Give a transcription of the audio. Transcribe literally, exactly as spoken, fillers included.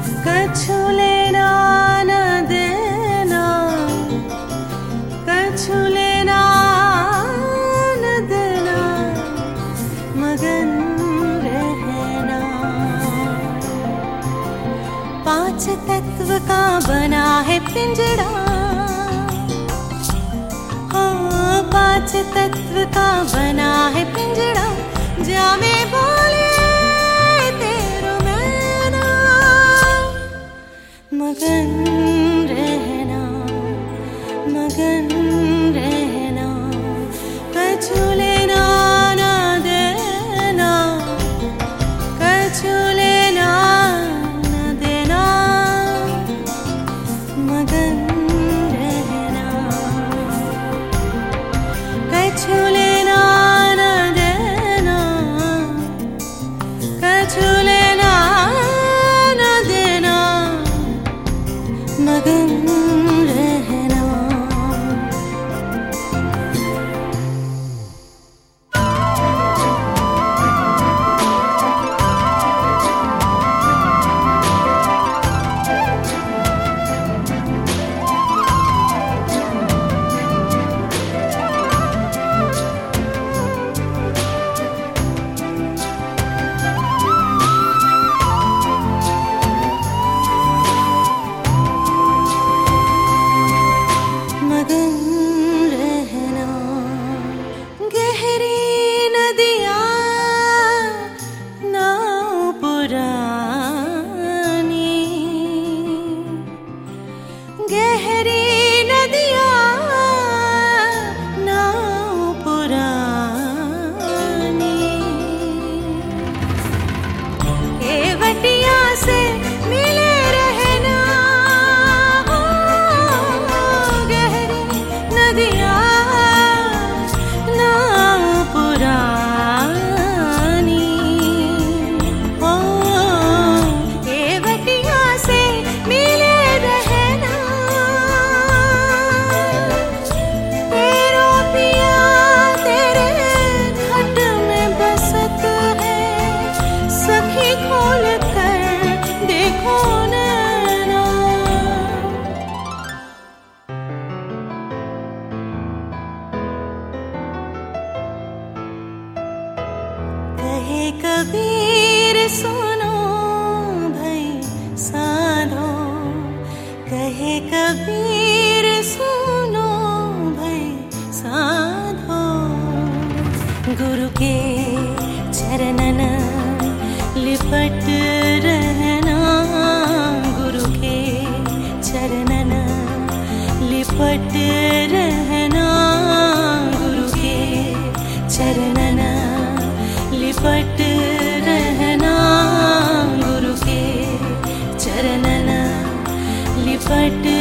कछु लेना न देना, कछु लेना न देना, मगन रहना। पांच तत्व का बना है पिंजड़ा, हाँ पांच तत्व का बना है पिंजड़ा, जामे बोले तेरो मैना, मगन रहना, मगन रहना। कछु लेना न देना, कछु लेना न देना, मगन रहना। कछु लेना न देना, कछु लेना न देना, मगन रहना। गहरी नदियाँ नाव पुरानी, केवटिया से मिले रहना, गहरी नदियाँ नाव पुरानी, केवटिया से मिले रहना। कहे कबीर सुनो भाई साधो, कहे कबीर सुनो भाई साधो, गुरु के चरणन लिपट रहना, गुरु के चरणन लिपट रहना, गुरु के चरणन लिपट रहना, गुरु के चरणन लिपट